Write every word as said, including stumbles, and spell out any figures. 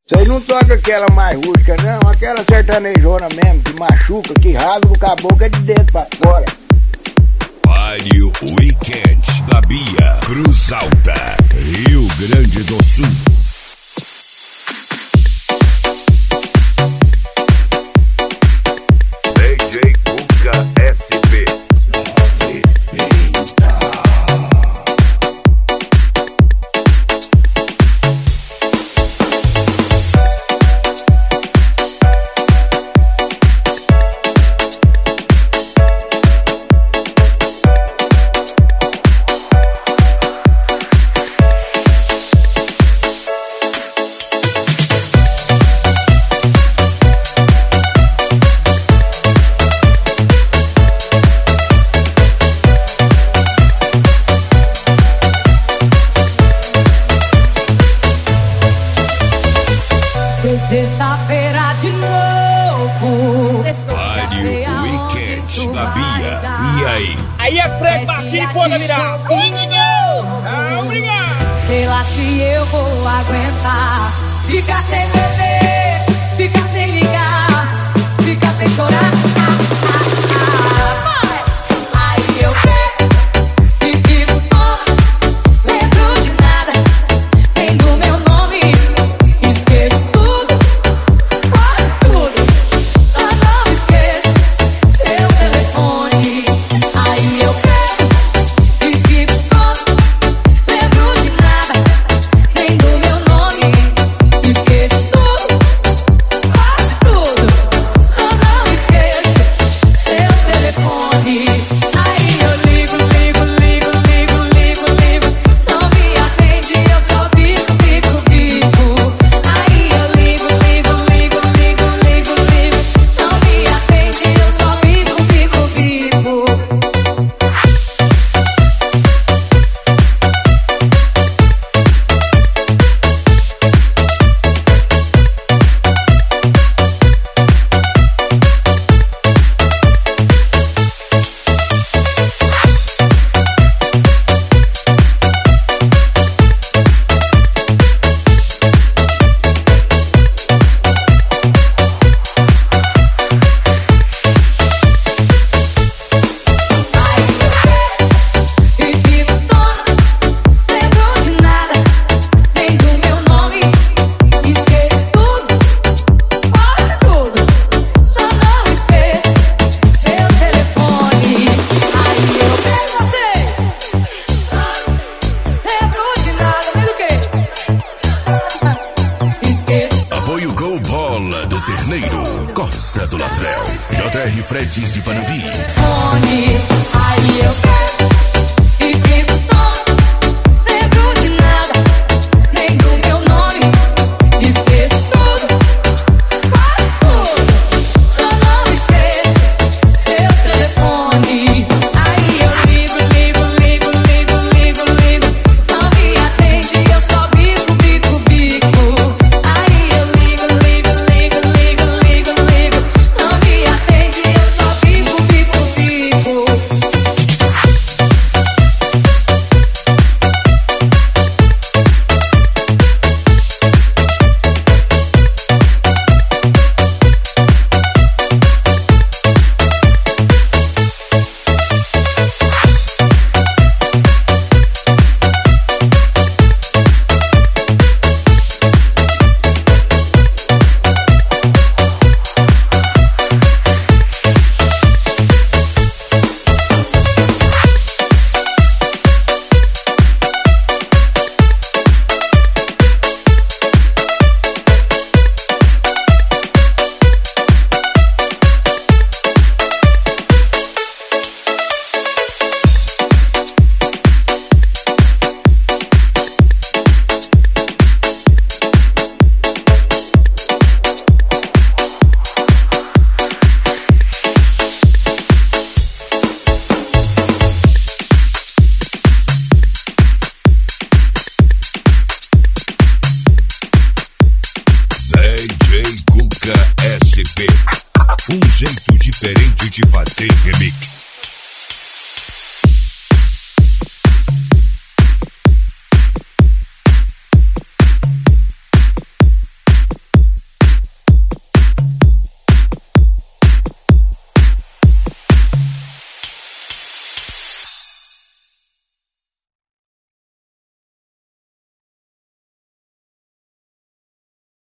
Vocês não tocam aquela mais rústica não, aquela sertanejona mesmo, que machuca, que rasga o caboclo é de dentro pra fora. Baile Weekend da Bia, Cruz Alta, Rio Grande do Sul. D J Cuca S P. Sexta-feira de novo. Baile Weekend da Bia. E aí? Aí é freio batido, pode virar. Ah, obrigado. Sei lá se eu vou aguentar. Ficar sem beber, ficar sem ligar, ficar sem chorar. Ah, ah, ah. Aí eu pego e fico tonto. Lembro de nada, nem do meu nome. Esqueço tudo, quase tudo. Só não esqueço seu telefone. Aí eu pego e fico tonto. Lembro de nada, nem do meu nome. Esqueço tudo, quase tudo. Só não esqueço seu telefone. Aí eu ligo, ligo, ligo, ligo, ligo, ligo. Não me atende, eu só fico, fico, fico. Aí eu ligo, ligo, ligo, ligo, ligo, ligo. Não me atende, eu só fico, fico, fico. E fico tonta, lembro de nada, nem do meu nome. Esqueço tudo, quase tudo. Só não esqueço seu telefone. Aí eu perguntei, lembro de nada, nem do quê? Esqueço Apoio Gol Bola do Terneiro, Corsa do Latrel, J R Fretes de Panambi. telefone. Aí eu pego e fico tonta. Lembro de nada, nem do meu nome. Esqueço tudo, quase tudo. Só não esqueço seu telefone. Aí eu ligo, ligo, ligo, ligo, ligo, ligo. Não me atende, eu só bico, bico, bico. Aí eu ligo, ligo, ligo, ligo, ligo, ligo. Não me atende, eu só bico, bico, bico. D J Cuca S P, um jeito diferente de fazer remix.